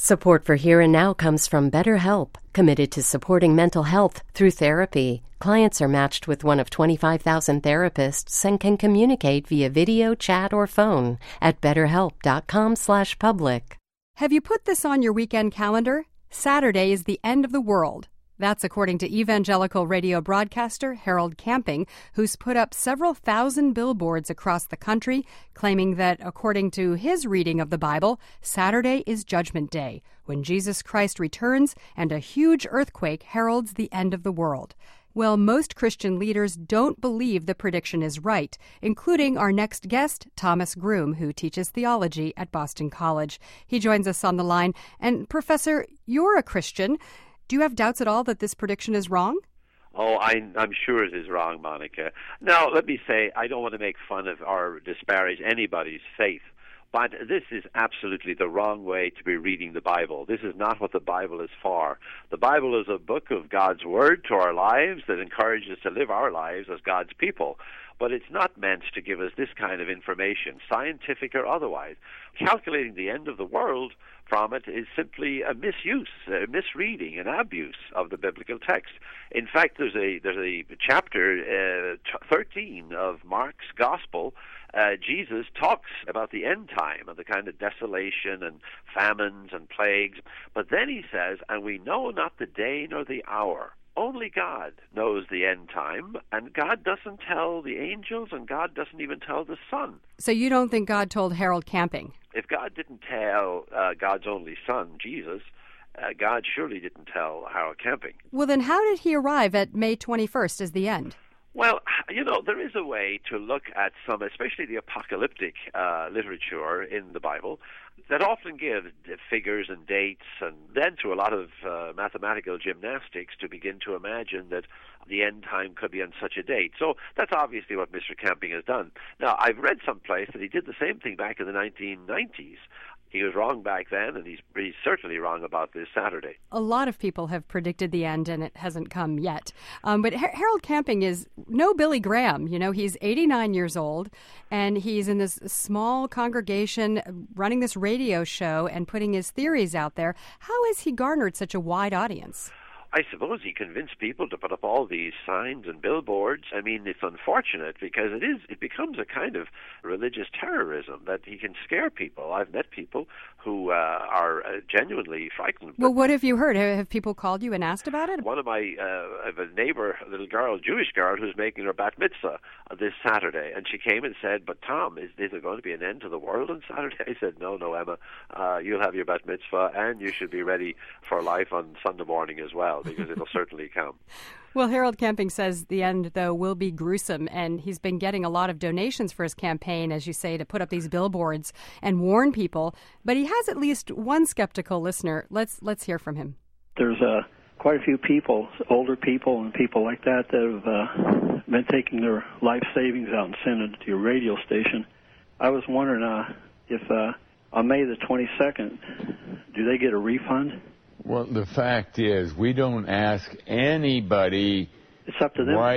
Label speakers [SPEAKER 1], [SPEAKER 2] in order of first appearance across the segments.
[SPEAKER 1] Support for Here and Now comes from BetterHelp, committed to supporting mental health through therapy. Clients are matched with one of 25,000 therapists and can communicate via video, chat, or phone at betterhelp.com/public.
[SPEAKER 2] Have you put this on your weekend calendar? Saturday is the end of the world. That's according to evangelical radio broadcaster Harold Camping, who's put up several thousand billboards across the country, claiming that, according to his reading of the Bible, Saturday is Judgment Day, when Jesus Christ returns and a huge earthquake heralds the end of the world. Well, most Christian leaders don't believe the prediction is right, including our next guest, Thomas Groome, who teaches theology at Boston College. He joins us on the line. And, Professor, you're a Christian. Do you have doubts at all that this prediction is wrong?
[SPEAKER 3] Oh, I'm sure it is wrong, Monica. Now, let me say, I don't want to make fun of or disparage anybody's faith, but this is absolutely the wrong way to be reading the Bible. This is not what the Bible is for. The Bible is a book of God's Word to our lives that encourages us to live our lives as God's people. But it's not meant to give us this kind of information, scientific or otherwise. Calculating the end of the world from it is simply a misuse, a misreading, an abuse of the biblical text. In fact, there's a chapter 13 of Mark's Gospel. Jesus talks about the end time and the kind of desolation and famines and plagues. But then he says, and we know not the day nor the hour. Only God knows the end time, and God doesn't tell the angels, and God doesn't even tell the Son.
[SPEAKER 2] So you don't think God told Harold Camping?
[SPEAKER 3] If God didn't tell God's only Son, Jesus, God surely didn't tell Harold Camping.
[SPEAKER 2] Well, then how did he arrive at May 21st as the end?
[SPEAKER 3] Well, there is a way to look at some, especially the apocalyptic literature in the Bible, that often gives figures and dates, and then through a lot of mathematical gymnastics to begin to imagine that the end time could be on such a date. So that's obviously what Mr. Camping has done. Now, I've read someplace that he did the same thing back in the 1990s. He was wrong back then, and he's certainly wrong about this Saturday.
[SPEAKER 2] A lot of people have predicted the end, and it hasn't come yet. But Harold Camping is no Billy Graham. You know, he's 89 years old, and he's in this small congregation running this radio show and putting his theories out there. How has he garnered such a wide audience?
[SPEAKER 3] I suppose he convinced people to put up all these signs and billboards. I mean, it's unfortunate because it becomes a kind of religious terrorism that he can scare people. I've met people who are genuinely frightened.
[SPEAKER 2] Well, what have you heard? Have people called you and asked about it?
[SPEAKER 3] One of my, I have a neighbor, a little girl, Jewish girl, who's making her bat mitzvah this Saturday. And she came and said, but Tom, is there going to be an end to the world on Saturday? I said, no, Emma, you'll have your bat mitzvah and you should be ready for life on Sunday morning as well, because it'll certainly come.
[SPEAKER 2] Well, Harold Camping says the end, though, will be gruesome, and he's been getting a lot of donations for his campaign, as you say, to put up these billboards and warn people. But he has at least one skeptical listener. Let's hear from him.
[SPEAKER 4] There's quite a few people, older people and people like that have been taking their life savings out and sending it to your radio station. I was wondering if on May the 22nd, do they get a refund?
[SPEAKER 5] Well, the fact is, we don't ask anybody
[SPEAKER 4] it's up to them
[SPEAKER 5] why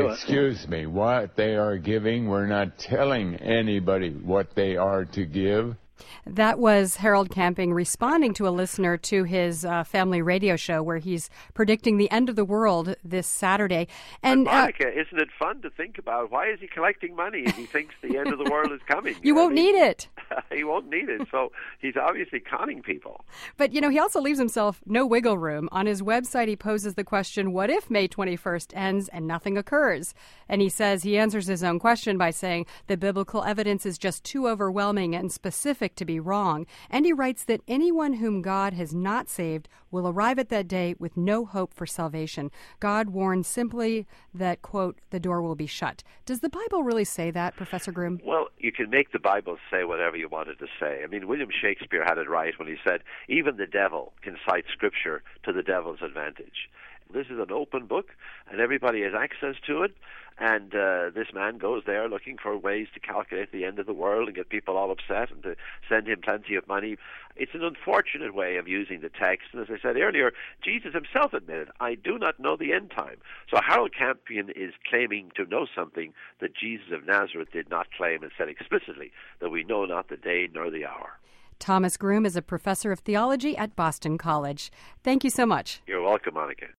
[SPEAKER 5] what they are giving. We're not telling anybody what they are to give.
[SPEAKER 2] That was Harold Camping responding to a listener to his family radio show where he's predicting the end of the world this Saturday.
[SPEAKER 3] And Monica, isn't it fun to think about? Why is he collecting money if he thinks the end of the world is coming?
[SPEAKER 2] You won't need it.
[SPEAKER 3] He won't need it, so he's obviously conning people.
[SPEAKER 2] But, he also leaves himself no wiggle room. On his website, he poses the question, what if May 21st ends and nothing occurs? And he says he answers his own question by saying the biblical evidence is just too overwhelming and specific to be wrong. And he writes that anyone whom God has not saved will arrive at that day with no hope for salvation. God warns simply that, quote, the door will be shut. Does the Bible really say that, Professor Groome?
[SPEAKER 3] Well, you can make the Bible say whatever you want it to say. I mean, William Shakespeare had it right when he said, even the devil can cite Scripture to the devil's advantage. This is an open book, and everybody has access to it. And this man goes there looking for ways to calculate the end of the world and get people all upset and to send him plenty of money. It's an unfortunate way of using the text. And as I said earlier, Jesus himself admitted, I do not know the end time. So Harold Camping is claiming to know something that Jesus of Nazareth did not claim and said explicitly, that we know not the day nor the hour.
[SPEAKER 2] Thomas Groome is a professor of theology at Boston College. Thank you so much.
[SPEAKER 3] You're welcome, Monica.